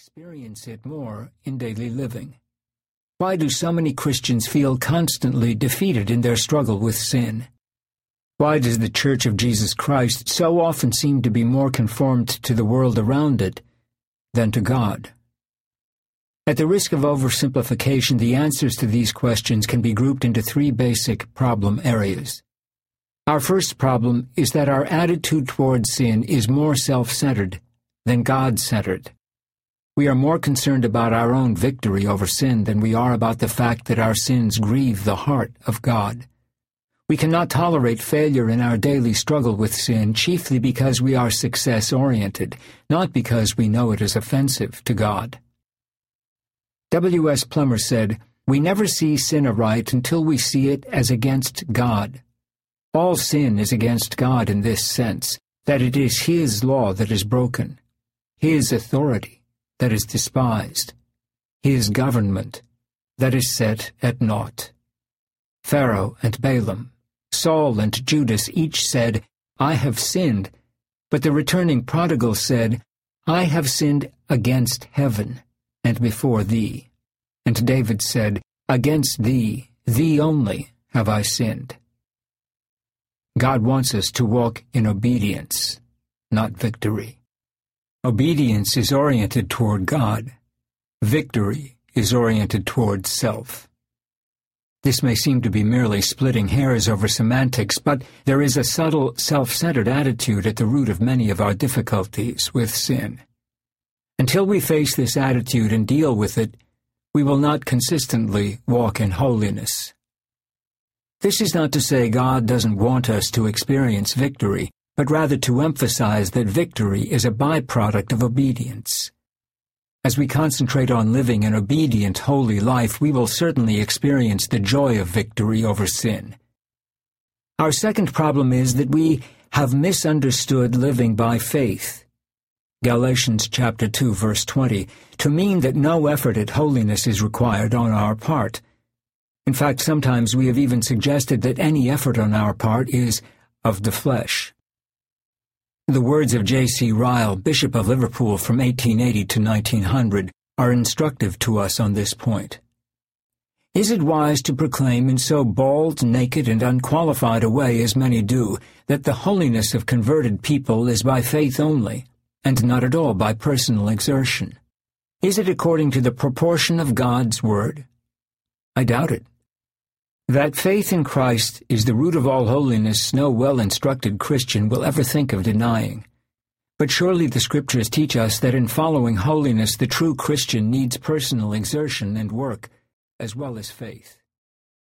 experience it more in daily living? Why do so many Christians feel constantly defeated in their struggle with sin? Why does the Church of Jesus Christ so often seem to be more conformed to the world around it than to God? At the risk of oversimplification, the answers to these questions can be grouped into three basic problem areas. Our first problem is that our attitude toward sin is more self-centered than God-centered. We are more concerned about our own victory over sin than we are about the fact that our sins grieve the heart of God. We cannot tolerate failure in our daily struggle with sin chiefly because we are success-oriented, not because we know it is offensive to God. W.S. Plummer said, "We never see sin aright until we see it as against God. All sin is against God in this sense, that it is His law that is broken, His authority that is despised, His government that is set at naught." Pharaoh and Balaam, Saul and Judas each said, "I have sinned," but the returning prodigal said, "I have sinned against heaven and before thee." And David said, "Against thee, thee only, have I sinned." God wants us to walk in obedience, not victory. Obedience is oriented toward God. Victory is oriented toward self. This may seem to be merely splitting hairs over semantics, but there is a subtle, self-centered attitude at the root of many of our difficulties with sin. Until we face this attitude and deal with it, we will not consistently walk in holiness. This is not to say God doesn't want us to experience victory, but rather to emphasize that victory is a byproduct of obedience. As we concentrate on living an obedient, holy life, we will certainly experience the joy of victory over sin. Our second problem is that we have misunderstood living by faith. Galatians chapter 2, verse 20, to mean that no effort at holiness is required on our part. In fact, sometimes we have even suggested that any effort on our part is of the flesh. The words of J.C. Ryle, Bishop of Liverpool from 1880 to 1900, are instructive to us on this point. Is it wise to proclaim in so bald, naked, and unqualified a way as many do, that the holiness of converted people is by faith only, and not at all by personal exertion? Is it according to the proportion of God's word? I doubt it. That faith in Christ is the root of all holiness no well-instructed Christian will ever think of denying. But surely the Scriptures teach us that in following holiness the true Christian needs personal exertion and work, as well as faith.